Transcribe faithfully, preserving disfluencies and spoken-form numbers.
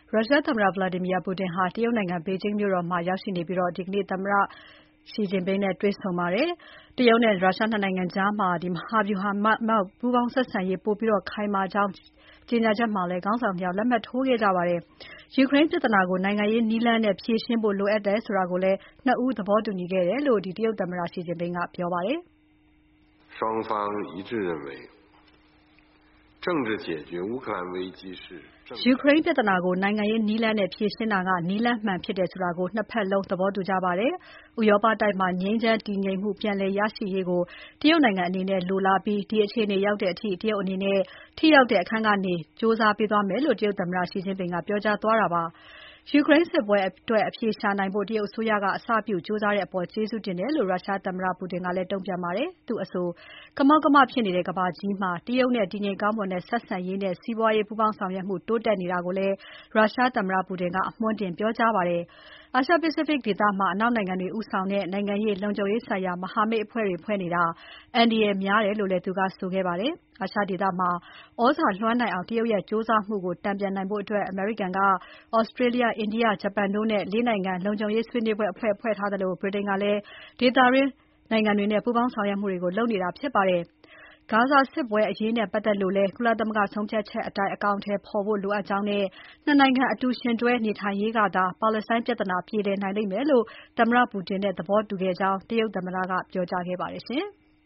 ရုရှားသမ္မတ Vladimir Putin ဟာတရုတ်နိုင်ငံ ဘေဂျင်းမြို့တော်မှာရောက်ရှိနေပြီး ဒီကနေ့ သမ္မတ Xi Jinping နဲ့တွေ့ဆုံပါတယ်။ တရုတ်နဲ့ ရုရှား နှစ် နိုင်ငံကြား မဟာဗျူဟာမြောက် ပူးပေါင်းဆက်ဆံရေး ပိုပြီးခိုင်မာကြောင်း ကြေညာချက်မှာလည်း ခေါင်းဆောင် နှစ် ယောက် လက်မှတ်ထိုးခဲ့ကြပါတယ်။ ယူကရိန်းပြဿနာကို နိုင်ငံရေးနည်းလမ်းနဲ့ ဖြေရှင်းဖို့လိုအပ်တယ်ဆိုတာကိုလည်း နှစ် ဦး သဘောတူညီခဲ့တယ်လို့ တရုတ်သမ္မတ Xi Jinping ကပြောပါတယ်။双方一致认为政治解决乌克兰危机是ယူကရိန်းပြဿနာကို နိုင်ငံရေးနည်းလမ်းနဲ့ဖြေရှင်းတာက နည်းလမ်းမှန်ဖြစ်တယ်ဆိုတာကို နှစ် ဘက်လုံး သဘောတူကြပါတယ်။ ဥရောပတိုက်မှာ ငြိမ်းချမ်းတည်ငြိမ်မှု ပြန်လည်ရရှိရေးကို တရုတ်နိုင်ငံအနေနဲ့ လိုလားပြီး ဒီအခြေအနေရောက်တဲ့အထိ တရုတ်အနေနဲ့ ထိရောက်တဲ့အခန်းကနေ ကြိုးစားပေးသွားမယ်လို့ တရုတ်သမ္မတ Xi Jinping ကပြောကြားသွားတာပါ။ ယူကရိန်းစစ်ပွဲအတွက် အဖြေရှာနိုင်ဖို့ တရုတ်အစိုးရက အစပြုကြိုးစားတဲ့အပေါ် ကျေးဇူးတင်တယ်လို့ ရုရှားသမ္မတ Putin ကလည်းတုံ့ပြန်ပါတယ်။ သူ့အဆို ကမောက်ကမဖြစ်နေတဲ့ ကမ္ဘာကြီးမှာ တရုတ်နဲ့ တည်ငြိမ်ကောင်းမွန်တဲ့ ဆက်ဆံရေးနဲ့ စီးပွားရေးပူးပေါင်းဆောင်ရွက်မှု တိုးတက်နေတာကိုလည်း ရုရှားသမ္မတ Putin က အမွှမ်းတင်ပြောကြားပါတယ်။ အာရှ Pacific ဒေသမှာ အနောက်နိုင်ငံတွေဦးဆောင်တဲ့ နိုင်ငံရေး၊ လုံခြုံရေးဆိုင်ရာ မဟာမိတ်အဖွဲ့တွေဖွဲ့နေတာ အန္တရာယ်များတယ်လို့လည်း သူကဆိုခဲ့ပါတယ်။ အာရှဒေသမှာ သြဇာလွှမ်းနိုင်အောင် တရုတ်ရဲ့ ကြိုးစားမှုကို တန်ပြန်နိုင်ဖို့ အမေရိကန်က Australia, India, ဂျပန်တို့နဲ့ ၄ နိုင်ငံ လုံခြုံရေးဆွေးနွေးပွဲအဖွဲ့ ဖွဲ့ထားသလို ဗြိတိန်ကလည်း ဒေသတွင်းနိုင်ငံတွေနဲ့ ပူးပေါင်းဆောင်ရွက်မှုတွေ လုပ်နေတာဖြစ်ပါတယ်။ ဂါဇာစစ်ပွဲအရေးနဲ့ပတ်သက်လို့လည်း ကုလသမဂ္ဂဆုံးဖြတ်ချက်အတိုင်း အကောင်အထည်ဖော်ဖို့လိုအပ်ကြောင်းနဲ့ နှစ် နိုင်ငံ အတူယှဉ်တွဲနေထိုင်ရေးကသာ ပါလက်စတိုင်းပြဿနာ ပြေလည်နိုင်လိမ့်မယ်လို့ သမ္မတ Putin နဲ့သဘောတူခဲ့ကြောင်း တရုတ်သမ္မတက ပြောကြားခဲ့ပါတယ်ရှင်။